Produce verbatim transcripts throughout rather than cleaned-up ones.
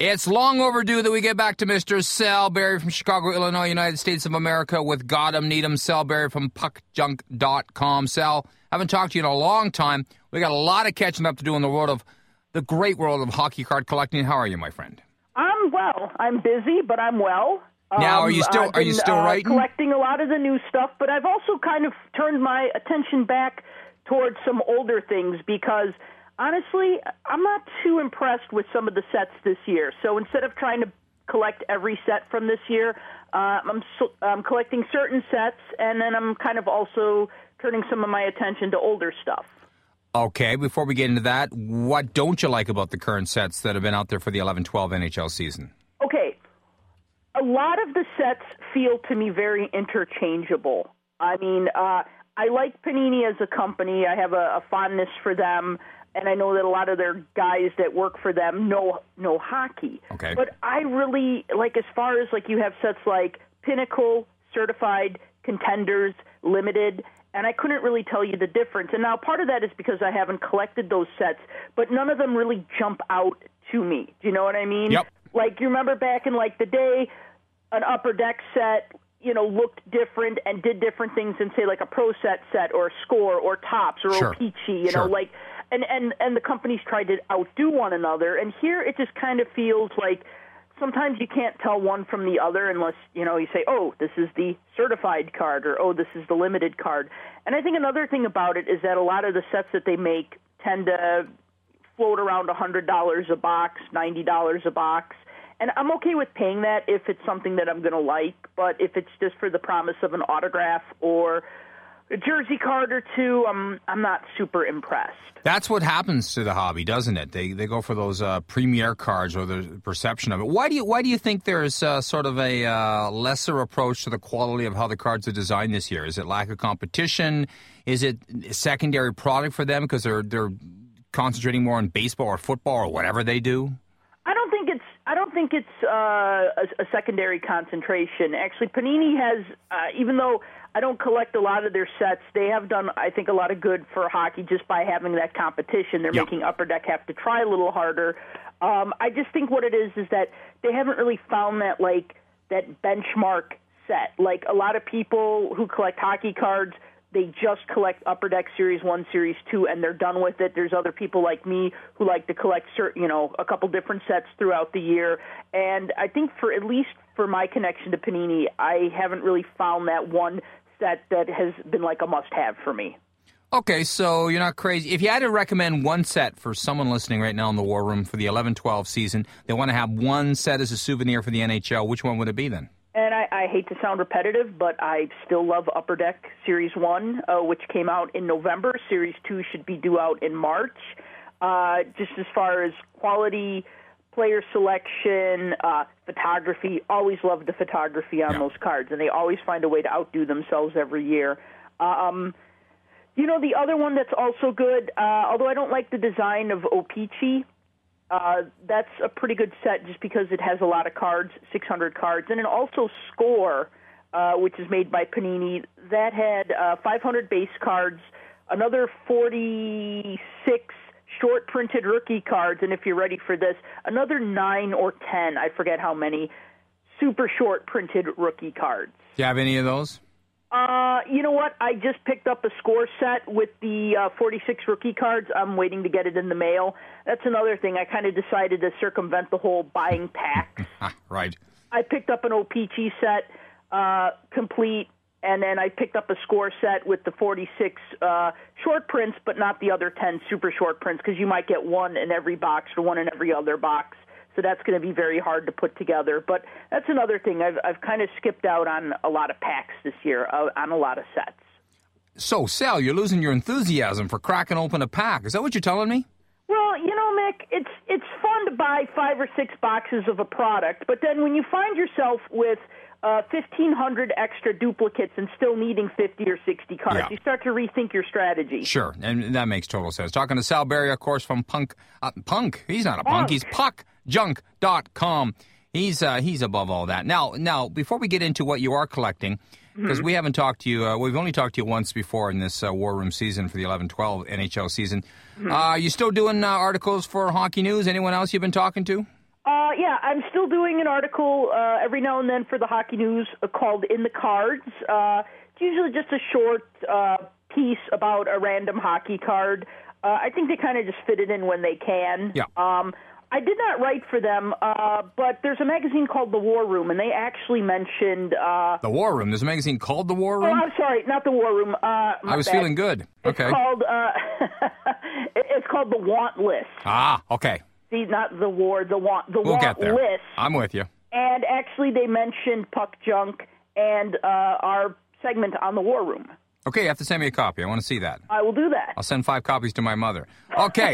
It's long overdue that we get back to Mister Sal Berry from Chicago, Illinois, United States of America with Gotham Needham. Sal Berry from puck junk dot com. Sal, haven't talked to you in a long time. We got a lot of catching up to do in the world of the great world of hockey card collecting. How are you, my friend? I'm well. I'm busy, but I'm well. Now, um, are you still I've are you been, still uh, writing? Collecting a lot of the new stuff, but I've also kind of turned my attention back towards some older things because, honestly, I'm not too impressed with some of the sets this year. So instead of trying to collect every set from this year, uh, I'm, so, I'm collecting certain sets, and then I'm kind of also turning some of my attention to older stuff. Okay, before we get into that, what don't you like about the current sets that have been out there for the eleven twelve N H L season? Okay, a lot of the sets feel to me very interchangeable. I mean, uh, I like Panini as a company. I have a, a fondness for them, and I know that a lot of their guys that work for them know know hockey. Okay. But I really, like, as far as, like, you have sets like Pinnacle, Certified, Contenders, Limited, and I couldn't really tell you the difference. And now part of that is because I haven't collected those sets, but none of them really jump out to me. Do you know what I mean? Yep. Like, you remember back in, like, the day, an Upper Deck set, you know, looked different and did different things than, say, like a Pro Set set or Score or Topps or Sure. O-Pee-Chee, you Sure. know, like, and, and, and the companies tried to outdo one another. And here it just kind of feels like sometimes you can't tell one from the other unless, you know, you say, oh, this is the certified card or, oh, this is the limited card. And I think another thing about it is that a lot of the sets that they make tend to float around one hundred dollars a box, ninety dollars a box. And I'm okay with paying that if it's something that I'm going to like, but if it's just for the promise of an autograph or a jersey card or two, I'm I'm not super impressed. That's what happens to the hobby, doesn't it? They they go for those uh, premier cards or the perception of it. Why do you why do you think there's uh, sort of a uh, lesser approach to the quality of how the cards are designed this year? Is it lack of competition? Is it a secondary product for them because they're they're concentrating more on baseball or football or whatever they do? I don't think it's I don't think it's uh, a, a secondary concentration. Actually, Panini has, uh, even though I don't collect a lot of their sets, they have done, I think, a lot of good for hockey just by having that competition. They're Yeah. making Upper Deck have to try a little harder. Um, I just think what it is is that they haven't really found that, like, that benchmark set. Like, a lot of people who collect hockey cards, they just collect Upper Deck Series one, Series two, and they're done with it. There's other people like me who like to collect, certain, you know, a couple different sets throughout the year. And I think for at least for my connection to Panini, I haven't really found that one set that has been like a must-have for me. Okay, so you're not crazy. If you had to recommend one set for someone listening right now in the War Room for the eleven twelve season, they want to have one set as a souvenir for the N H L, which one would it be then? And I, I hate to sound repetitive, but I still love Upper Deck Series one, uh, which came out in November. Series two should be due out in March. Uh, just as far as quality, player selection, uh, photography, always loved the photography on Yeah. those cards, and they always find a way to outdo themselves every year. Um, you know, the other one that's also good, uh, although I don't like the design of O-Pee-Chee, Uh, that's a pretty good set just because it has a lot of cards, six hundred cards. And then also Score, uh, which is made by Panini, that had uh, five hundred base cards, another forty-six short-printed rookie cards, and if you're ready for this, another nine or ten, I forget how many, super short-printed rookie cards. Do you have any of those? Uh, you know what? I just picked up a Score set with the uh, forty-six rookie cards. I'm waiting to get it in the mail. That's another thing. I kind of decided to circumvent the whole buying packs. Right. I picked up an O-Pee-Chee set, uh, complete, and then I picked up a Score set with the forty-six uh, short prints, but not the other ten super short prints, because you might get one in every box or one in every other box. So that's going to be very hard to put together. But that's another thing. I've I've kind of skipped out on a lot of packs this year, uh, on a lot of sets. So, Sal, you're losing your enthusiasm for cracking open a pack. Is that what you're telling me? Well, you know, Mick, it's it's fun to buy five or six boxes of a product, but then when you find yourself with uh, fifteen hundred extra duplicates and still needing fifty or sixty cards, Yeah. you start to rethink your strategy. Sure, and that makes total sense. Talking to Sal Berry, of course, from Punk. Uh, Punk? He's not a punk. Punk. He's puck junk dot com. He's uh, he's above all that. Now, now, before we get into what you are collecting, because mm-hmm. we haven't talked to you, uh, we've only talked to you once before in this uh, War Room season for the eleven twelve N H L season. Mm-hmm. Uh, are you still doing uh, articles for Hockey News? Anyone else you've been talking to? Uh, yeah, I'm still doing an article uh, every now and then for the Hockey News uh, called In the Cards. Uh, it's usually just a short uh, piece about a random hockey card. Uh, I think they kind of just fit it in when they can. Yeah. Um, I did not write for them, uh, but there's a magazine called The War Room, and they actually mentioned... Uh, the War Room? There's a magazine called The War oh, Room? I'm sorry, not The War Room. Uh, I was bad. feeling good. Okay. It's called, uh, it's called The Want List. Ah, okay. See, not The War, The Want, the We'll want get there. List. I'm with you. And actually, they mentioned Puck Junk and uh, our segment on The War Room. Okay, you have to send me a copy. I want to see that. I will do that. I'll send five copies to my mother. Okay,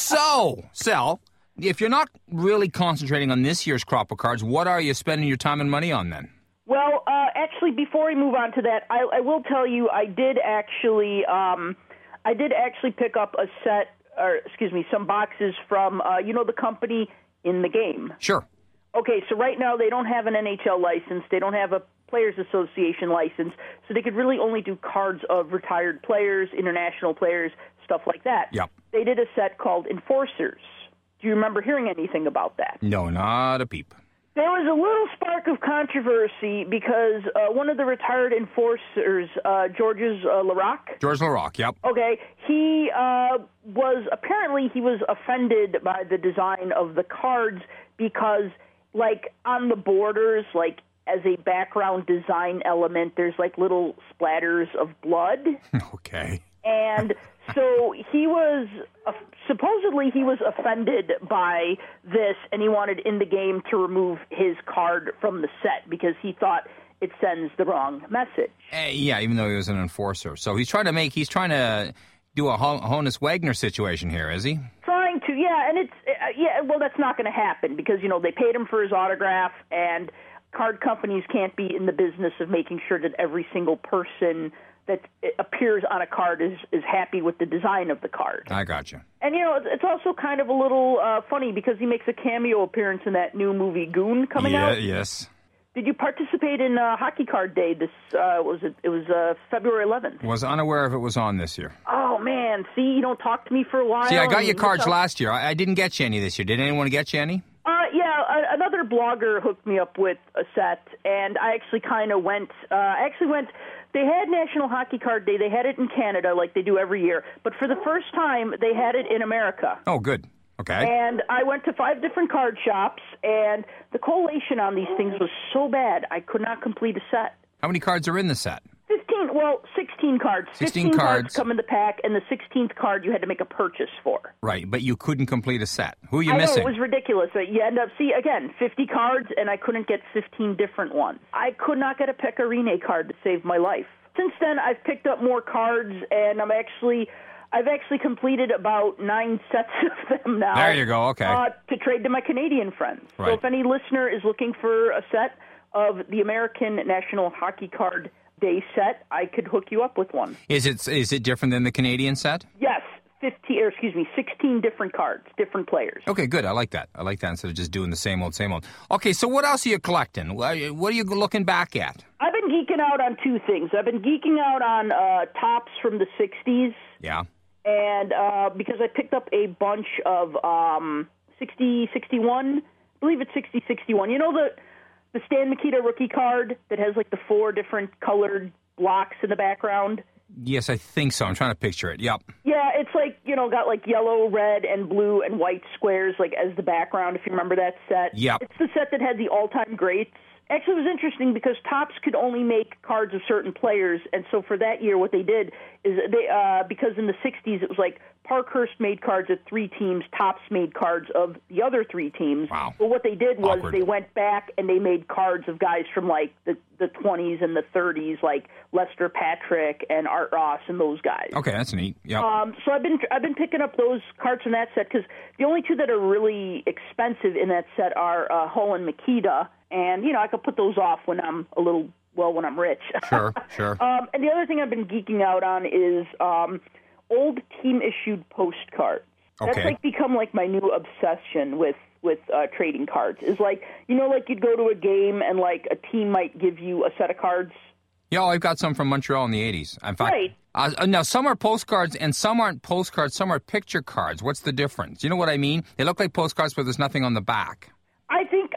so, Sal, if you're not really concentrating on this year's crop of cards, what are you spending your time and money on then? Well, uh, actually, before we move on to that, I, I will tell you I did actually, um, I did actually pick up a set, or excuse me, some boxes from, uh, you know, the company In the Game. Sure. Okay, so right now they don't have an N H L license. They don't have a Players Association license, so they could really only do cards of retired players, international players, stuff like that. Yep. They did a set called Enforcers. Do you remember hearing anything about that? No, not a peep. There was a little spark of controversy because uh, one of the retired enforcers, uh, Georges uh, Larac. Georges Larac, yep. Okay, he uh, was, apparently he was offended by the design of the cards because, like, on the borders, like, as a background design element, there's, like, little splatters of blood. Okay. And so he was, uh, supposedly he was offended by this, and he wanted In the Game to remove his card from the set because he thought it sends the wrong message. Uh, yeah, even though he was an enforcer. So he's trying to make, he's trying to do a Honus Wagner situation here, is he? Trying to, yeah, and it's, uh, yeah, well, that's not going to happen because, you know, they paid him for his autograph, and card companies can't be in the business of making sure that every single person that appears on a card is, is happy with the design of the card. I got you. And, you know, it's also kind of a little uh, funny because he makes a cameo appearance in that new movie Goon coming yeah, out. Yes. Did you participate in uh, Hockey Card Day? This uh, was it. It was uh, February eleventh. Was unaware if it was on this year. Oh man! See, you don't talk to me for a while. See, I got your cards last year. I, I didn't get you any this year. Did anyone get you any? Uh, yeah, a, another blogger hooked me up with a set, and I actually kind of went. Uh, I actually went. They had National Hockey Card Day. They had it in Canada, like they do every year. But for the first time, they had it in America. Oh, good. Okay. And I went to five different card shops, and the collation on these things was so bad, I could not complete a set. How many cards are in the set? Fifteen. Well, sixteen cards. Sixteen Fifteen cards. cards come in the pack, and the sixteenth card you had to make a purchase for. Right, but you couldn't complete a set. Who are you I missing? know, it was ridiculous. You end up, see, again, fifty cards, and I couldn't get fifteen different ones. I could not get a Pecorine card to save my life. Since then, I've picked up more cards, and I'm actually... I've actually completed about nine sets of them now. There you go, okay. Uh, to trade to my Canadian friends. Right. So if any listener is looking for a set of the American National Hockey Card Day set, I could hook you up with one. Is it is it different than the Canadian set? Yes, fifteen, or excuse me, sixteen different cards, different players. Okay, good. I like that. I like that instead of just doing the same old, same old. Okay, so what else are you collecting? What are you looking back at? I've been geeking out on two things. I've been geeking out on uh, tops from the sixties. Yeah. And uh, because I picked up a bunch of um, sixty, sixty-one, I believe it's sixty, sixty-one. You know the the Stan Mikita rookie card that has like the four different colored blocks in the background? Yes, I think so. I'm trying to picture it. Yep. Yeah, it's like, you know, got like yellow, red, and blue and white squares like as the background, if you remember that set. Yep. It's the set that had the all-time greats. Actually, it was interesting because Topps could only make cards of certain players, and so for that year, what they did is they uh, because in the sixties it was like Parkhurst made cards of three teams, Topps made cards of the other three teams. Wow. But what they did was Awkward. they went back and they made cards of guys from like the the twenties and the thirties, like Lester Patrick and Art Ross and those guys. Okay, that's neat. Yep. Um, so I've been I've been picking up those cards from that set because the only two that are really expensive in that set are uh, Hull and Makita. And, you know, I could put those off when I'm a little, well, when I'm rich. Sure, sure. um, and the other thing I've been geeking out on is um, old team-issued postcards. Okay. That's, like, become, like, my new obsession with, with uh, trading cards. Is like, you know, like you'd go to a game and, like, a team might give you a set of cards. Yeah, I've got some from Montreal in the eighties. In fact, Right. Uh, now, some are postcards and some aren't postcards. Some are picture cards. What's the difference? You know what I mean? They look like postcards, but there's nothing on the back.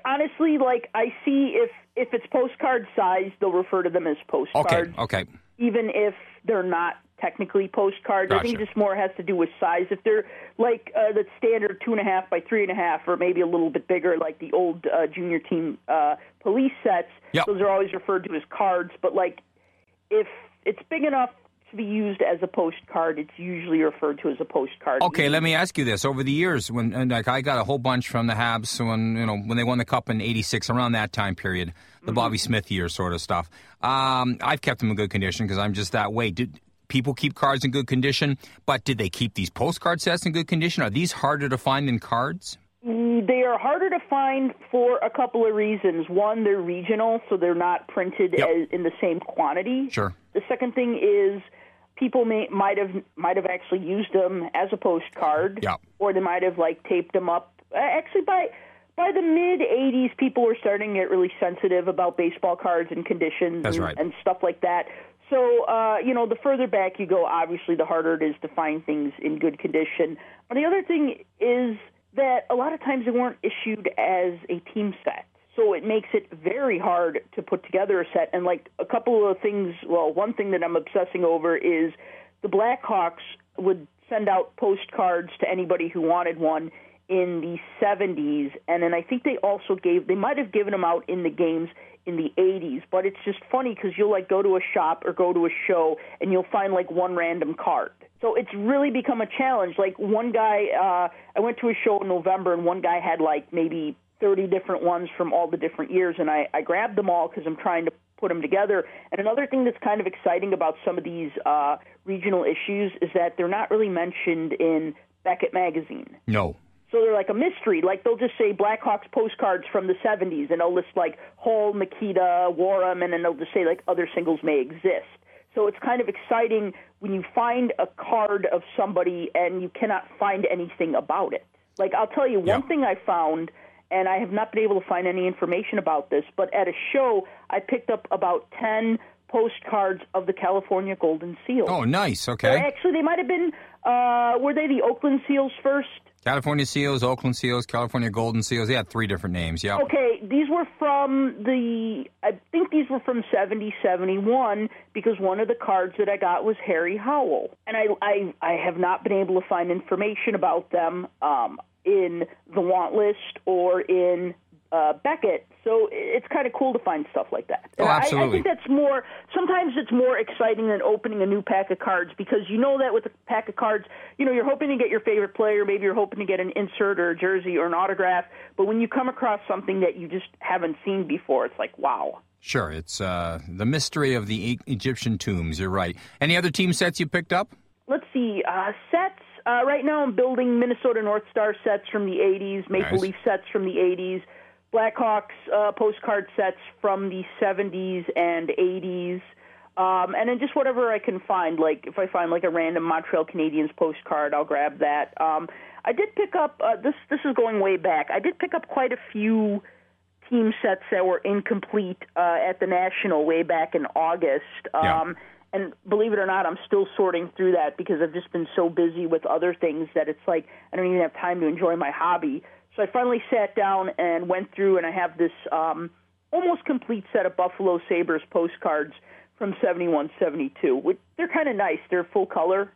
honestly, like I see if if it's postcard size, they'll refer to them as postcards. Okay, okay. Even if they're not technically postcards. Gotcha. I think this more has to do with size. If they're like uh, the standard two and a half by three and a half, or maybe a little bit bigger, like the old uh, junior team uh, police sets, yep. those are always referred to as cards. But like if it's big enough to be used as a postcard, it's usually referred to as a postcard. Okay, let me ask you this: over the years, when and like I got a whole bunch from the Habs when you know when they won the Cup in eighty-six, around that time period, the mm-hmm. Bobby Smith year sort of stuff. Um, I've kept them in good condition because I'm just that way. Did people keep cards in good condition? But did they keep these postcard sets in good condition? Are these harder to find than cards? They are harder to find for a couple of reasons. One, they're regional, so they're not printed yep. as, in the same quantity. Sure. The second thing is people may might have might have actually used them as a postcard, yep. or they might have like taped them up. Actually, by by the mid eighties, people were starting to get really sensitive about baseball cards and conditions That's and, right. and stuff like that. So, uh, you know, the further back you go, obviously, the harder it is to find things in good condition. And the other thing is that a lot of times they weren't issued as a team set. So it makes it very hard to put together a set. And, like, a couple of things, well, one thing that I'm obsessing over is the Blackhawks would send out postcards to anybody who wanted one in the seventies. And then I think they also gave, they might have given them out in the games in the eighties, but it's just funny because you'll like go to a shop or go to a show and you'll find like one random card. So it's really become a challenge. Like one guy, uh, I went to a show in November and one guy had like maybe thirty different ones from all the different years, and I, I grabbed them all because I'm trying to put them together. And another thing that's kind of exciting about some of these uh, regional issues is that they're not really mentioned in Beckett Magazine. No. So they're like a mystery. Like they'll just say Blackhawks postcards from the seventies, and they'll list like Hull, Nikita, Warham, and then they'll just say like other singles may exist. So it's kind of exciting when you find a card of somebody and you cannot find anything about it. Like I'll tell you one yep. thing I found, and I have not been able to find any information about this, but at a show I picked up about ten postcards of the California Golden Seals. Oh, nice. Okay. Or actually, they might have been, uh, were they the Oakland Seals first? California Seals, Oakland Seals, California Golden Seals. They had three different names, yeah. Okay, these were from the, I think these were from seventy, seventy-one, because one of the cards that I got was Harry Howell. And I, I, I have not been able to find information about them um, in the want list or in uh, Beckett. So it's kind of cool to find stuff like that. Oh, absolutely. I, I think that's more, sometimes it's more exciting than opening a new pack of cards, because you know that with a pack of cards, you know, you're hoping to get your favorite player, maybe you're hoping to get an insert or a jersey or an autograph, but when you come across something that you just haven't seen before, it's like, wow. Sure, it's uh, the mystery of the e- Egyptian tombs, you're right. Any other team sets you picked up? Let's see, uh, sets. Uh, right now I'm building Minnesota North Star sets from the eighties, Maple Nice. Leaf sets from the eighties, Blackhawks uh, postcard sets from the seventies and eighties, um, and then just whatever I can find. Like if I find like a random Montreal Canadiens postcard, I'll grab that. Um, I did pick up uh, this. This is going way back. I did pick up quite a few team sets that were incomplete uh, at the National way back in August. Um, Yeah. And believe it or not, I'm still sorting through that because I've just been so busy with other things that it's like I don't even have time to enjoy my hobby. So I finally sat down and went through, and I have this um, almost complete set of Buffalo Sabres postcards from seventy-one seventy-two. Which, they're kind of nice. They're full color.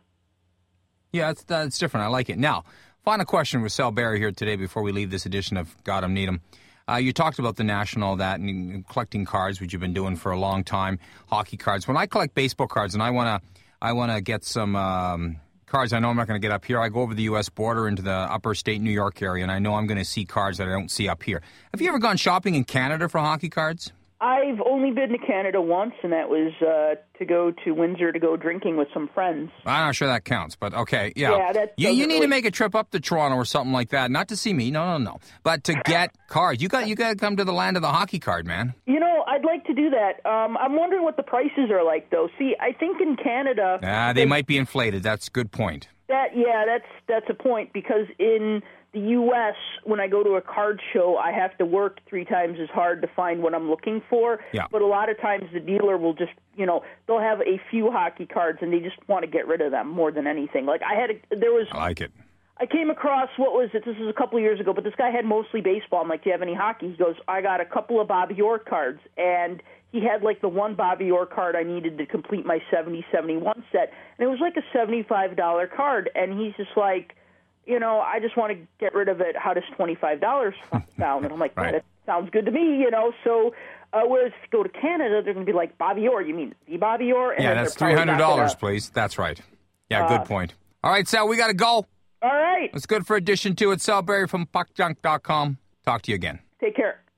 Yeah, it's, uh, it's different. I like it. Now, final question with Sal Barry here today before we leave this edition of God 'em Need 'em. Uh, you talked about the National, that, and collecting cards, which you've been doing for a long time, hockey cards. When I collect baseball cards and I want to I want to get some um, cards I know I'm not going to get up here, I go over the U S border into the upper state New York area, and I know I'm going to see cards that I don't see up here. Have you ever gone shopping in Canada for hockey cards? I've only been to Canada once, and that was uh, to go to Windsor to go drinking with some friends. I'm not sure that counts, but okay, yeah. Yeah, that you, you doesn't need really- to make a trip up to Toronto or something like that, not to see me, no, no, no, but to get cards. You got you got to come to the land of the hockey card, man. You know, I'd like to do that. Um, I'm wondering what the prices are like, though. See, I think in Canada... Ah, they might be inflated. That's a good point. That yeah, that's that's a point, because in the U S, when I go to a card show, I have to work three times as hard to find what I'm looking for. Yeah. But a lot of times the dealer will just, you know, they'll have a few hockey cards and they just want to get rid of them more than anything. Like I had, a, there was, I like it. I came across, what was it? This was a couple of years ago, but this guy had mostly baseball. I'm like, do you have any hockey? He goes, I got a couple of Bobby Orr cards. And he had like the one Bobby Orr card I needed to complete my seventy seventy-one set. And it was like a seventy-five dollars card. And he's just like, you know, I just want to get rid of it. How does twenty-five dollars sound? And I'm like, right. That sounds good to me, you know. So uh, whereas if you go to Canada, they're going to be like, Bobby Orr, you mean the Bobby Orr? And yeah, that's three hundred dollars, please. That's right. Yeah, uh, good point. All right, Sal, we got to go. All right. That's good for edition two at Sal Berry from puck junk dot com. Talk to you again. Take care.